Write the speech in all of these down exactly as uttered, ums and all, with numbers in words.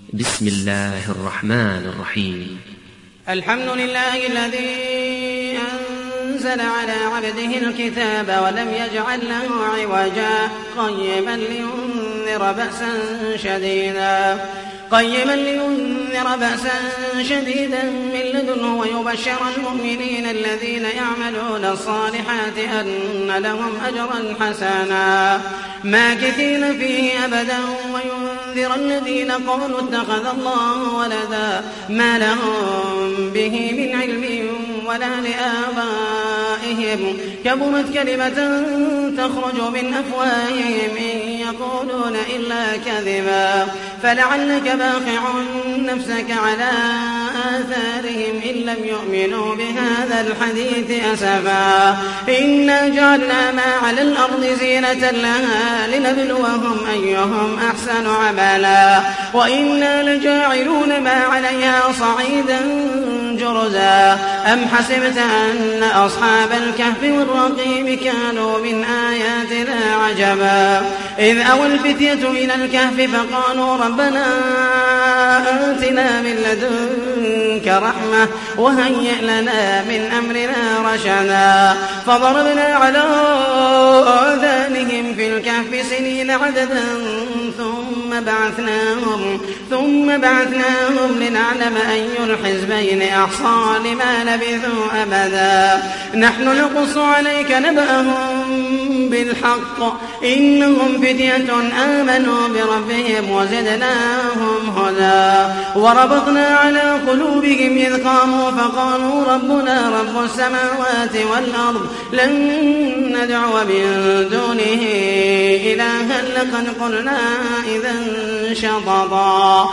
بسم الله الرحمن الرحيم. الحمد لله الذي أنزل على عبده الكتاب ولم يجعل له عوجا قيما لينذر بأسا شديدا قيما لينذر بأسا شديدا من لدنه ويبشر المؤمنين الذين يعملون الصالحات أن لهم أجرا حسنا ماكثين فيه أبدا وينذر الذين قالوا اتخذ الله ولدا ما لهم به من علم ولا لآبائهم كبرت كلمة تخرج من أفواههم إن يقولون إلا كذبا فلعلك باخع نفسك على آثارهم إن لم يؤمنوا بهذا الحديث أسفا إنا جعلنا ما على الأرض زينة لها لنبلوهم أيهم أحسن عملا وإنا لجاعلون ما عليها صعيدا جرزا أم حسبت أن أصحاب الكهف والرقيم كانوا من آياتنا عجبا إذ أوى الفتية إلى الكهف فقالوا ربنا آتنا من لدنك رحمة وهيئ لنا من أمرنا رشدا فضربنا على آذانهم في الكهف سنين عددا ثم بعثناهم ثم بعثناهم لنعلم أي الحزبين أحصى لما لبثوا أبدا نحن نقص عليك نبأهم بالحق إنهم فتية آمنوا بربهم وزدناهم هدى وربطنا على قلوبهم إذ قاموا فقالوا ربنا رب السماوات والأرض لن ندعو من دونه إلها لقد قلنا إذا شططا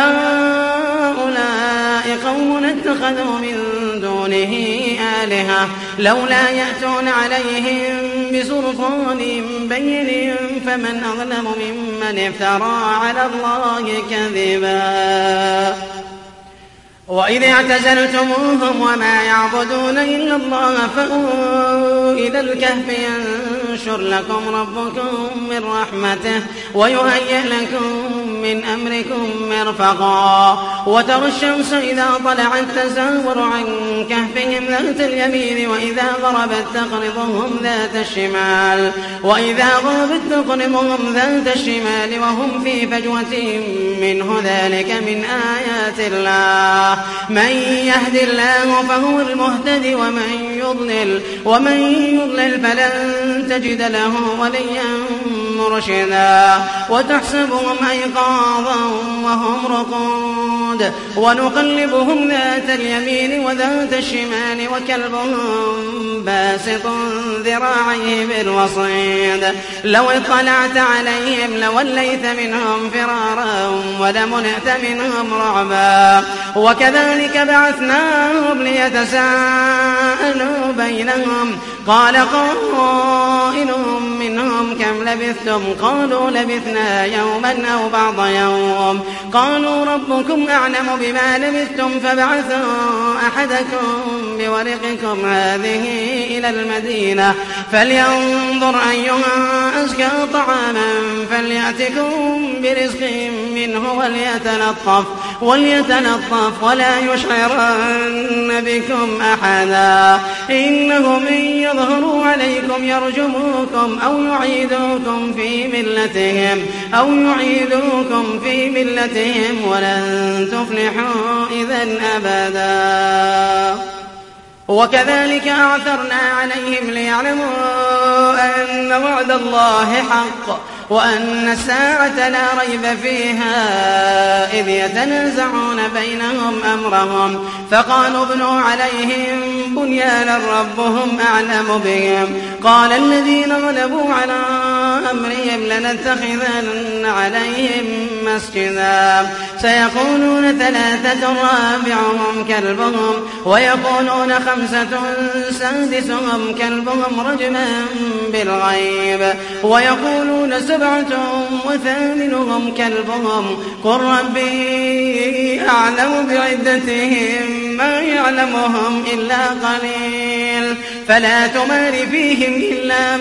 هؤلاء قوم اتخذوا من دونه آلهة لولا يأتون عليهم بسلطان بين فمن أظلم ممن افترى على الله كذبا وإذ اعتزلتموهم وما يعبدون إلا الله فأووا إلى الكهف ينشر لكم ربكم من رحمته ويهيئ لكم من أمركم مرفقا وترى الشمس إذا طلعت تزاور عن كهفهم ذات اليمين وإذا غربت تقرضهم ذات الشمال وإذا غربت تقرضهم ذات الشمال وهم في فجوة منه ذلك من آيات الله من يهد الله فهو المهتدي ومن يضلل ومن يضلل فلن تجد له وليا مرشدا وتحسبهم أيقاظا وهم رقود ونقلبهم ذات اليمين وذات الشمال وكلبهم باسط ذراعيه بالوصيد لو اطلعت عليهم لوليت منهم فرارا ولملئت منهم رعبا وكذلك بعثناهم ليتساءلوا بينهم قال قائل منهم كم لبثتم قالوا لبثنا يوما أو بعض يوم قالوا ربكم أعلم بما لبثتم فبعثوا أحدكم بورقكم هذه إلى المدينة فلينظر أيها أزكى طعاما فليأتكم برزق منه وليتلطف وليتلطف ولا يشعرن بكم أحدا إنهم إن يظهروا عليكم يرجموكم أو يعيدوكم في ملتهم أو يعيدوكم في ملتهم ولن تفلحوا إذن أبدا وكذلك أعثرنا عليهم ليعلموا أن وعد الله حق وأن الساعة لا ريب فيها إذ يتنازعون بينهم أمرهم فقالوا ابنوا عليهم بنيانا ربهم أعلم بهم قال الذين غلبوا على أمرهم لنتخذن عليهم مسجدا سيقولون ثلاثة رابعهم كلبهم ويقولون خمسة سادسهم كلبهم رجما بالغيب ويقولون سبعة وثامنهم كلبهم قل ربي أعلم بعدتهم ما يعلمهم إلا قليل فلا تمار فيهم إلا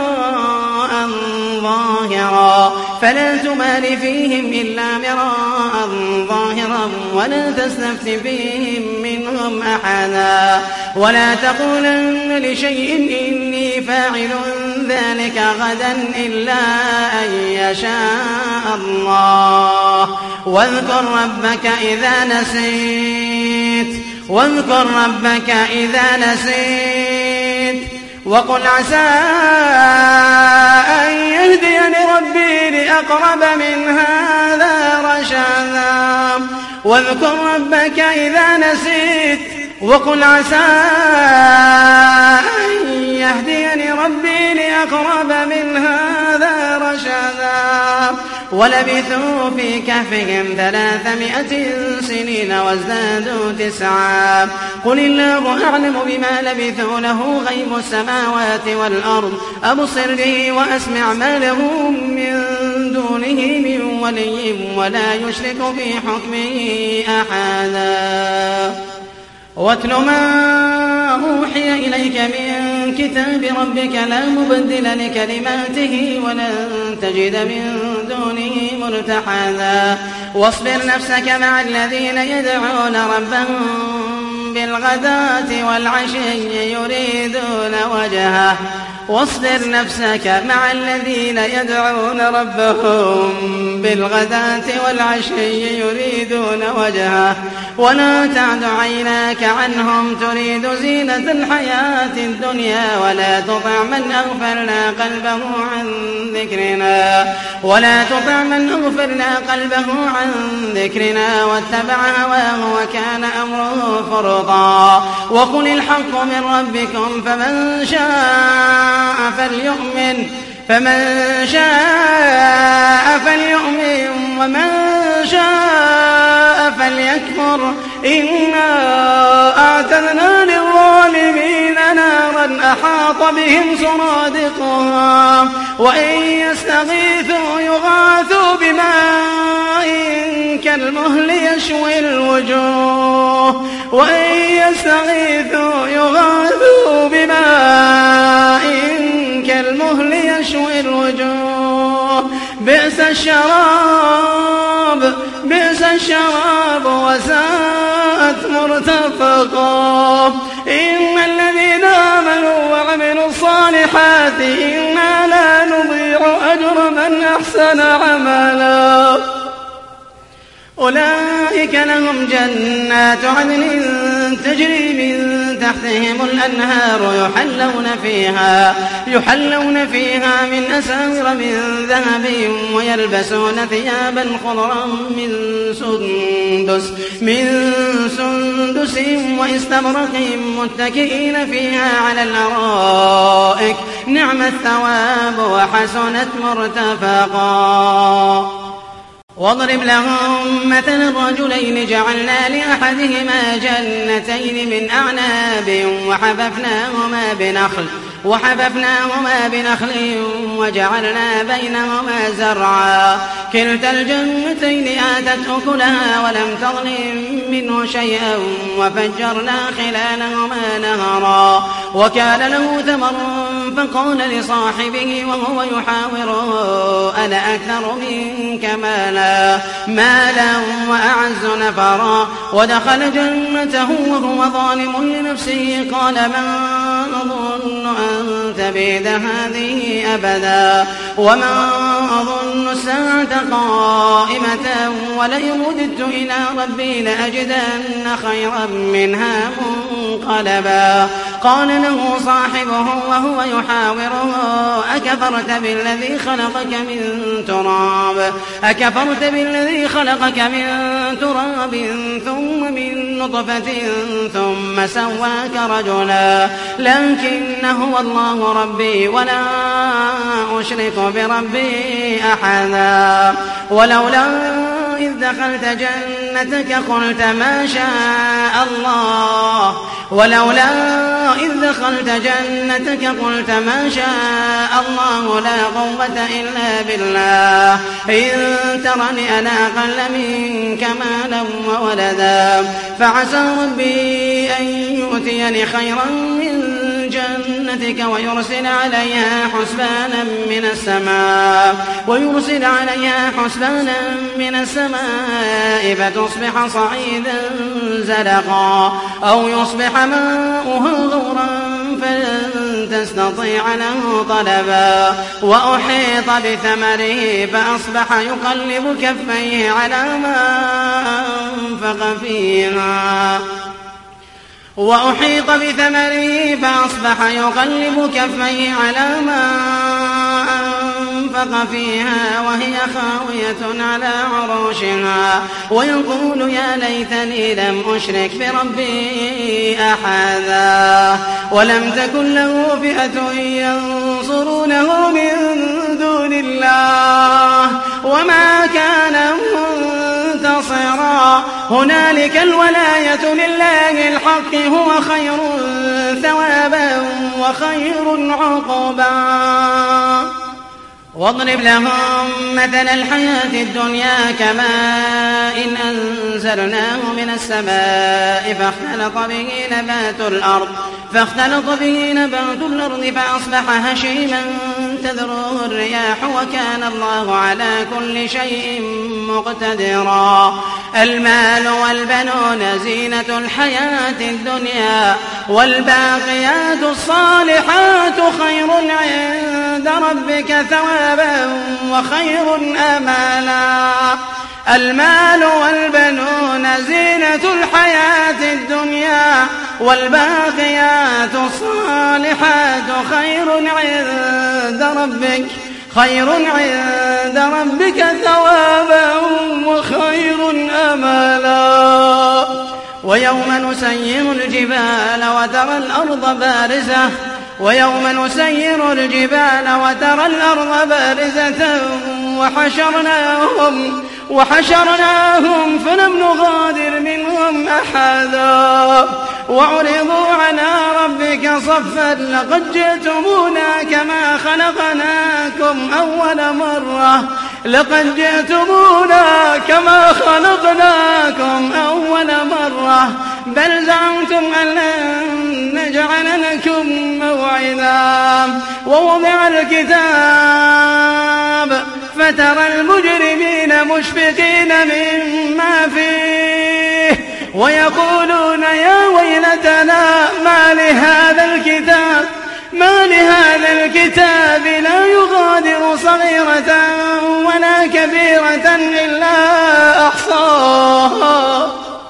مراء ظاهرا فلا تمار فيهم إلا مراء ظاهرا ولا تستفت فيهم منهم أحدا ولا تقولن لشيء إني فاعل ذلك غدا إلا أن يشاء الله واذكر ربك إذا نسيت واذكر ربك إذا نسيت وقل عسى أن يهديني ربي لأقرب من هذا رشدا واذكر ربك إذا نسيت وقل عسى أن يهديني ربي لأقرب من هذا رشدا ولبثوا في كهفهم ثلاثمائة سنين وازدادوا تسعا قل الله أعلم بما لبثوا له غيب السماوات والأرض أبصر به وأسمع ما لهم من دونه من ولي ولا يشرك في حكمه أحدا واتل ما أوحي إليك من كتاب ربك لا مبدل لكلماته ولن تجد من دونه ملتحدا واصبر نفسك مع الذين يدعون ربهم بالغداة والعشي يريدون وجهه واصبر نفسك مع الذين يدعون ربهم بالغداة والعشي يريدون وجهه ولا تعد عيناك عنهم تريد زينة الحياة الدنيا ولا تطع من أغفلنا قلبه عن ذكرنا ولا تطع من أغفلنا قلبه عن ذكرنا واتبع هواه وكان أمره فرطا وقل الحق من ربكم فمن شاء فليؤمن فمن شاء فليؤمن ومن شاء فليكفر إنا أعتدنا للظالمين نارا أحاط بهم سرادقها وإن يستغيثوا يغاثوا بماء كالمهل يشوي الوجوه وإن يستغيثوا يغاثوا بماء كالمهل يشوي الوجوه بئس الشراب بئس الشراب وساءت مرتفقا إن الذين آمنوا وعملوا الصالحات إنا لا نضيع أجر من أحسن عملا أولئك لهم جنات عدن تجري من تحتهم الأنهار يحلون فيها يحلون فيها من أساور من ذهب ويلبسون ثيابا خضرا من سندس من سندس واستبرق متكئين فيها على الأرائك نعم الثواب وحسنت مرتفقا واضرب لهم مثل الرجلين جعلنا لأحدهما جنتين من أعناب وحففناهما بنخل وحففناهما بنخل وجعلنا بينهما زرعا كلتا الجنتين آتت أكلها ولم تظلم منه شيئا وفجرنا خلالهما نهرا وكان له ثمر فقال لصاحبه وهو يحاوره أنا أكثر منك مالا مالا وأعز نفرا ودخل جنته وهو ظالم لنفسه قال من أظن أن تبيد هذه أبدا وما أظن الساعة قائمة ولئن رددت إلى ربي لأجدن خيرا منها منقلبا قال له صاحبه وهو يحاوره أكفرت بالذي خلقك من تراب أكفرت بالذي خلقك من تراب ثم من نطفة ثم سواك رجلا لكن هو الله ربي ولا أشرك بربي أحدا ولولا إذ دخلت جنتك قلت ما شاء الله ولولا إذ دخلت جنتك قلت ما شاء الله لا قوة إلا بالله إن ترني أنا أقل منك مالا وولدا فعسى ربي أن يؤتيني خيرا من جنتك جنتك ويرسل عليها حسبانا من السماء ويرسل عليها حسبانا من السماء فتصبح صعيدا زلقا أو يصبح ماؤها غورا فلن تستطيع له طلبا وأحيط بثمره فأصبح يقلب كفيه على ما أنفق فيها وأحيط بثمره فأصبح يقلب كفيه على ما أنفق فيها وهي خاوية على عروشها ويقول يا ليتني لم أشرك بربي أحدا ولم تكن له فئة ينصرونه من دون الله وما كان منتصرا هنالك الولاية لله الحق هو خير ثوابا وخير عقبا واضرب لهم مثل الحياة الدنيا كماء إن أنزلناه من السماء فاختلط به نبات الأرض فاختلط به نبات الأرض فأصبح هشيما تذروه الرياح وكان الله على كل شيء مقتدرا المال والبنون زينة الحياة الدنيا والباقيات الصالحات خير عند ربك ثوابا وخير أمالا المال والبنون زينة الحياة الدنيا والباقيات الصالحات خير عند ربك خير عند ربك ثوابا وخير أمالا ويوم نسير الجبال وترى الأرض بارزة ويوم نسير الجبال وترى الأرض بارزة وحشرناهم وحشرناهم فلم نغادر منهم أحدا وعرضوا على ربك صفا لقد جئتمونا كما خلقناكم أول مرة لقد جئتمونا كما خلقناكم أول مرة بل زعمتم أن لن نجعل لكم موعدا ووضع الكتاب فترى المجرمين مشفقين مما فيه ويقولون يا ويلتنا ما لهذا الكتاب ما لهذا الكتاب لا يغادر صغيرة ولا كبيرة إلا أحصاها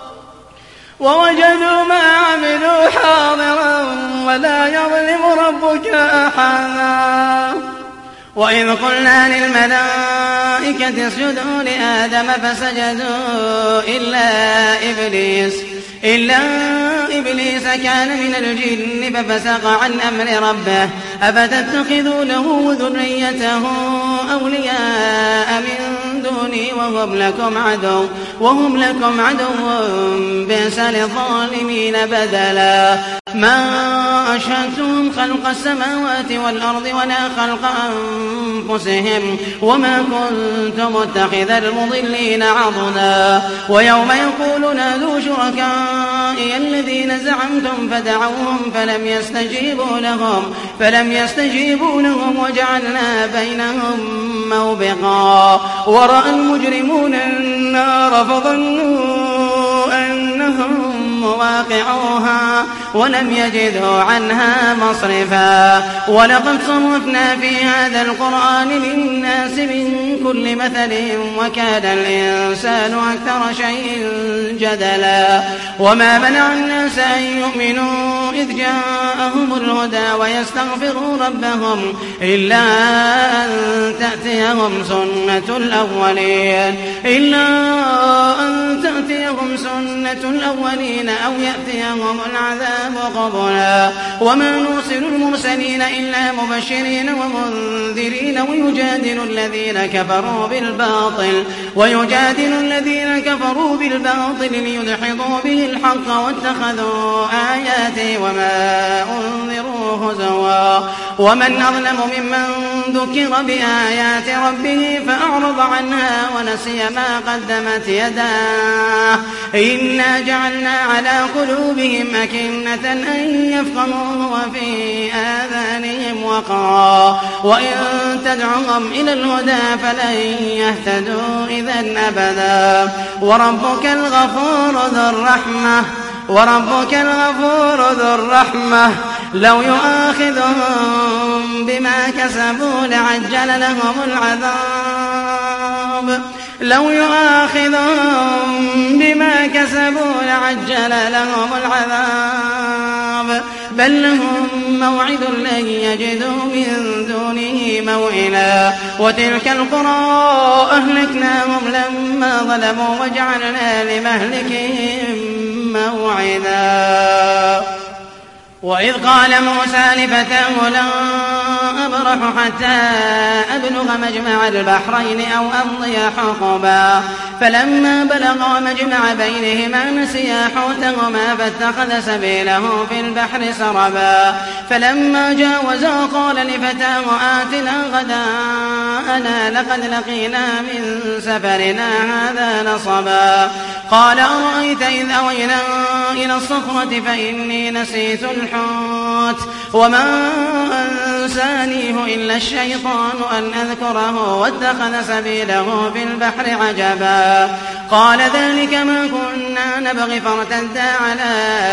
ووجدوا ما عملوا حاضرا ولا يظلم ربك أحدا وإذ قلنا للملائكة اسجدوا لآدم فسجدوا إلا إبليس إلا إبليس كان من الجن ففسق عن أمر ربه أفتتخذونه وذريته أولياء من دوني وهم لكم عدو وهم لكم عدو بئس للظالمين بدلا ما أشهدتهم خلق السماوات والأرض ولا خلق أنفسهم وما كنت متخذ المضلين عضدا ويوم يقول نادوا شركائي الذين زعمتم فدعوهم فلم يستجيبوا لهم فلم يستجيبوا لهم وجعلنا بينهم موبقا ورأى المجرمون النار فظنوا أنهم مواقعوها ولم يجدوا عنها مصرفا ولقد صرفنا في هذا القرآن للناس من كل مثل وكان الإنسان أكثر شيء جدلا وما منع الناس أن يؤمنوا إذ جاءهم الهدى ويستغفروا ربهم إلا أن تأتيهم سنة الأولين إلا أن تأتيهم سنة الأولين أو يأتيهم العذاب قبلا وما نرسل المرسلين إلا مبشرين ومنذرين ويجادل الذين كفروا بالباطل ويجادل الذين كفروا بالباطل ليدحضوا به الحق واتخذوا آياتي وما أنذروا هزوا ومن أظلم ممن ذكر بآيات ربه فأعرض عنها ونسي ما قدمت يداه إنا جعلنا على قلوبهم أكنة أن يفقهوه وفي آذانهم وقرا وإن تدعهم إلى الهدى فلن يهتدوا إذا أبدا وربك الغفور ذو الرحمة وربك الغفور ذو الرحمة لو يؤاخذهم بما كسبوا لعجل لهم العذاب لو يؤاخذهم بما كسبوا لعجل لهم العذاب بل لهم موعد لن يجدوا من دونه موئلا وتلك القرى أهلكناهم لما ظلموا وجعلنا لمهلكهم موعدا وإذ قال موسى لفتاه لن أبرح حتى أبلغ مجمع البحرين أو أمضي حقبا فلما بلغا مجمع بينهما نسيا حوتهما فاتخذ سبيله في البحر سربا فلما جاوزا قال لفتاه آتنا غداءنا لقد لقينا من سفرنا هذا نصبا قال أرأيت إذ أوينا إلى الصخرة فإني نسيت الحوت وما أنسانيه إلا الشيطان أن أذكره واتخذ سبيله في البحر عجبا قال ذلك ما كنا نبغي فارتدا على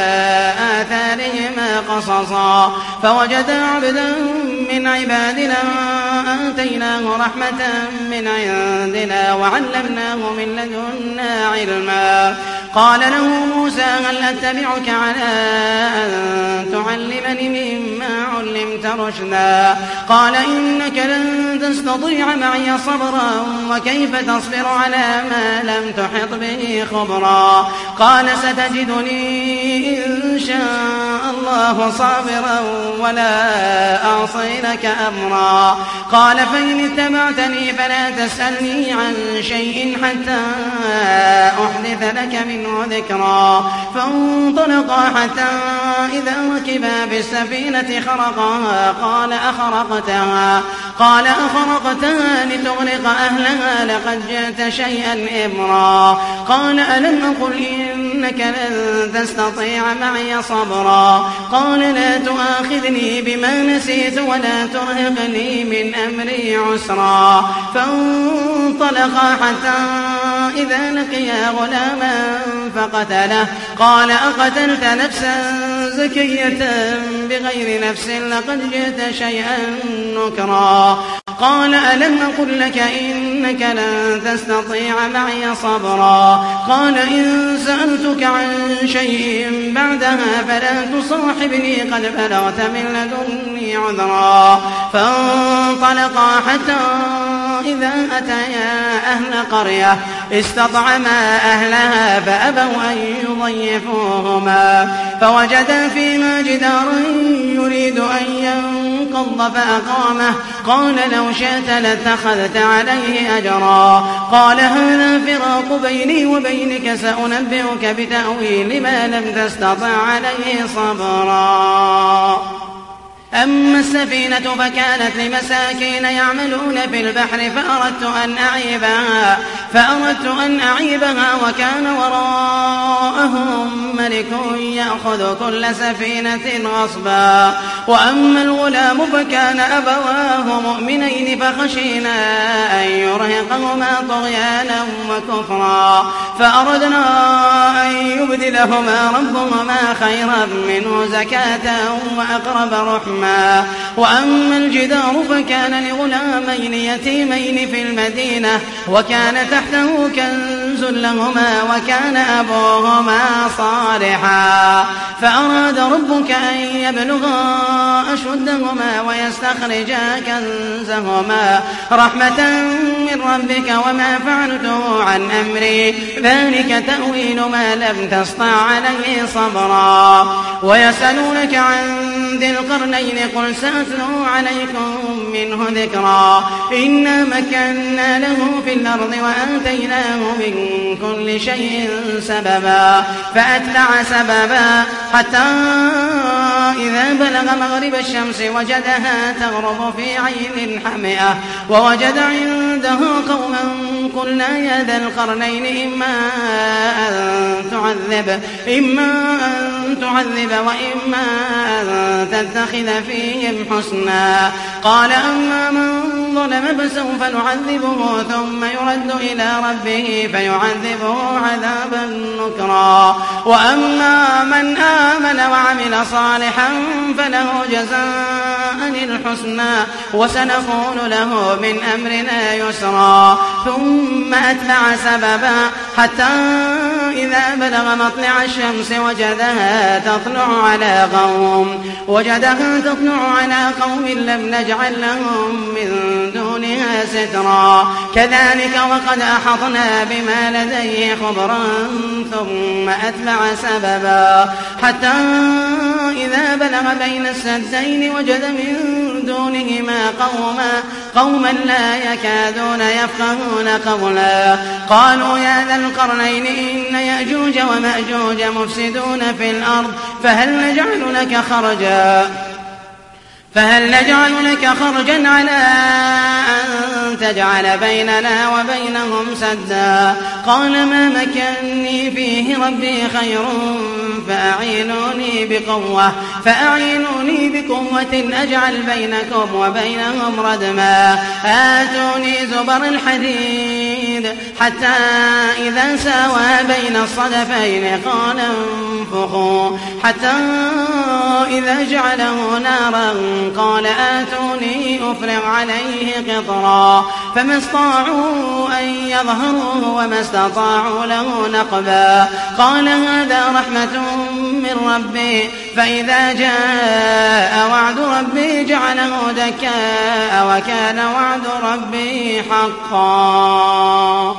آثارهما قصصا فوجدا عبدا من عبادنا آتيناه رحمة من عندنا وعلمناه من لدنا علما قال له موسى هل أتبعك على أن تعلمني مما علمت رشدا قال إنك لن تستطيع معي صبرا وكيف تصبر على ما لم تحط به خبرا قال ستجدني إن شاء الله صابرا ولا أعصي لك أمرا قال فإن اتبعتني فلا تسألني عن شيء حتى أحدث لك منه ذكرا فانطلقا حتى إذا ركبا في السفينة خرقها قال أخرقتها قال أخرقتها لتغرق أهلها لقد جئت شيئا إمرا قال ألم أقل إنك لن تستطيع معي صبرا قال لا تؤاخذني بما نسيت ولا ترهقني من أمري عسرا فانطلقا حتى إذا لقيا غلاما فقتله قال أقتلت نفسا زكية بغير نفس لقد جئت شيئا نكرا قال ألم أقل لك إنك لن تستطيع معي صبرا قال إن سألتك عن شيء بعدها فلا تصاحبني قد بلغت من لدني عذرا فانطلقا حتى إذا أتيا أهل قرية استطعما أهلها فأبوا أن يضيفوهما فوجدا فيما جدارا يريد أن ينقض فأقامه قال لو شئت لاتخذت عليه أجرا قال هذا فراق بيني وبينك سأنبئك بتأويل ما لم تستطع عليه صبرا أما السفينة فكانت لمساكين يعملون في البحر فأردت أن أعيبها فأردت أن أعيبها وكان وراءهم ملك يأخذ كل سفينة غصبا وأما الغلام فكان أبواه مؤمنين فخشينا أن يرهقهما طغيانا وكفرا فأردنا أن يبدلهما ربهما خيرا منه زكاة وأقرب رحما وأما الجدار فكان لغلامين يتيمين في المدينة وكان تحته كنز لهما وكان أبوهما صالحا فأراد ربك أن يبلغا أشدهما ويستخرجا كنزهما رحمة من ربك وما فعلته عن أمري ذلك تأويل ما لم تسطع عليه صبرا ويسألونك عن ذي القرنين قل سأتلو عليكم منه ذكرا إنا مكنا له في الأرض وآتيناه من كل شيء سببا فأتبع سببا حتى إذا بلغ مغرب الشمس وجدها تغرب في عين حمئة ووجد عنده قوما قلنا يا ذا القرنين إما أن تعذب إما أن تعذب وإما أن تتخذ فيهم حسنا. قال أما من ظلم فسوف نعذبه ثم يرد إلى ربه فيعذبه عذابا نكرا. وأما من آمن وعمل صالحا فله جزاء الحسنى وسنقول له من أمرنا يسرا. ثم أتبع سببا حتى إذا بلغ مطلع الشمس وجدها تطلع على قوم وجدها تطلع على قوم لم نجعل لهم من دونها سترا. كذلك وقد أحطنا بما لديه خبرا ثم أتبع سببا حتى إذا بلغ بين السدين وجد من دونهما قوما قوما لا يكادون يفقهون قولا. قالوا يا ذا القرنين إن يأجوج ومأجوج مفسدون في الأرض فهل نجعل لك خرجا فهل نجعل لك خرجا على أن تجعل بيننا وبينهم سدا. قال ما مكني فيه ربي خير فأعينوني بقوة فأعينوني بقوة أجعل بينكم وبينهم ردما. آتوني زبر الحديد حتى إذا ساوى بين الصدفين قال انفخوا حتى إذا جعله نارا قال آتوني أفرغ عليه قطرا. فما استطاعوا أن يظهروه وما استطاعوا له نقبا. قال هذا رحمة من ربي فإذا جاء وعد ربي جعله دكاء وكان وعد ربي حقا.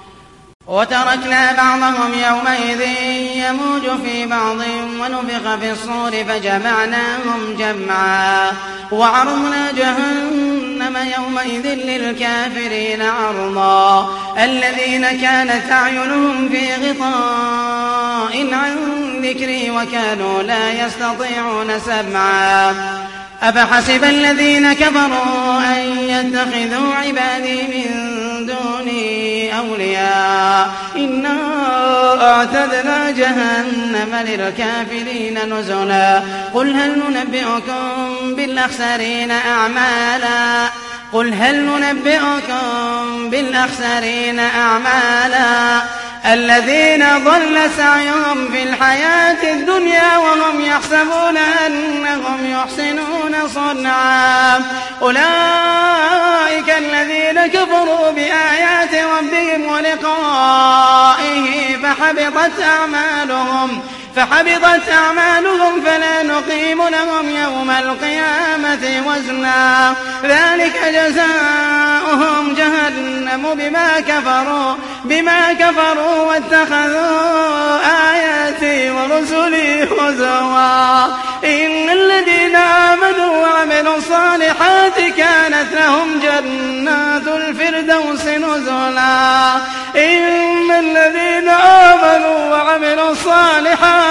وتركنا بعضهم يومئذ يموج في بعض ونفخ في الصور فجمعناهم جمعا. وعرضنا جهنم يومئذ للكافرين عرضا. الذين كانت أعينهم في غطاء عن ذكري وكانوا لا يستطيعون سمعا. أفحسب الذين كفروا أن يتخذوا عبادي من دوني أولياء إنا أعتدنا جهنم للكافرين نزلا. قل هل ننبئكم بالأخسرين أعمالا قل هل ننبئكم بالأخسرين أعمالا الذين ضل سعيهم في الحياة الدنيا وهم يحسبون أنهم يحسنون صنعا. أولئك الذين كفروا بآيات ربهم ولقائه فحبطت أعمالهم فحبطت أعمالهم فلا نقيم لهم يوم القيامة وزنا. ذلك جزاؤهم جهنم بما كفروا بما كفروا واتخذوا آياتي ورسلي هزوا. إن الذين آمنوا وعملوا الصالحات كانت لهم جنات الفردوس نزلا. إن الذين آمنوا وعملوا الصالحات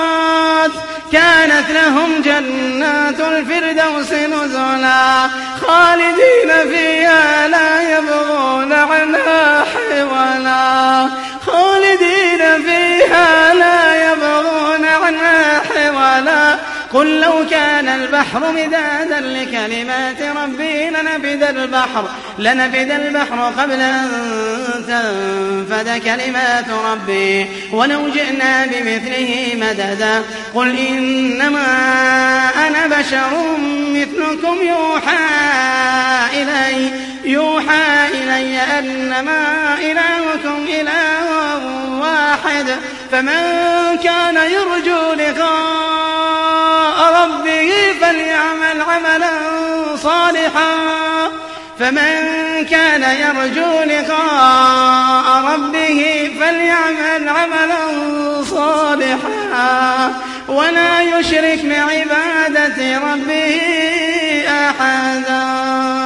كانت لهم جنات الفردوس نزلا خالدين فيها لا يبغون عنها حولا خالدين فيها لا يبغون عنها حولا. قل لو كان البحر مدادا لكلمات ربي لنفد البحر لنفد البحر قبل أن تنفد كلمات ربي ولو جئنا بمثله مددا. قل إنما أنا بشر مثلكم يوحى إلي يوحى إلي أنما إلهكم إله واحد فمن كان يرجو لقاء ربه فليعمل عملا صالحا فمن كان يرجو لقاء ربه فليعمل عملا صالحا ولا يشرك بعبادة ربه أحدا.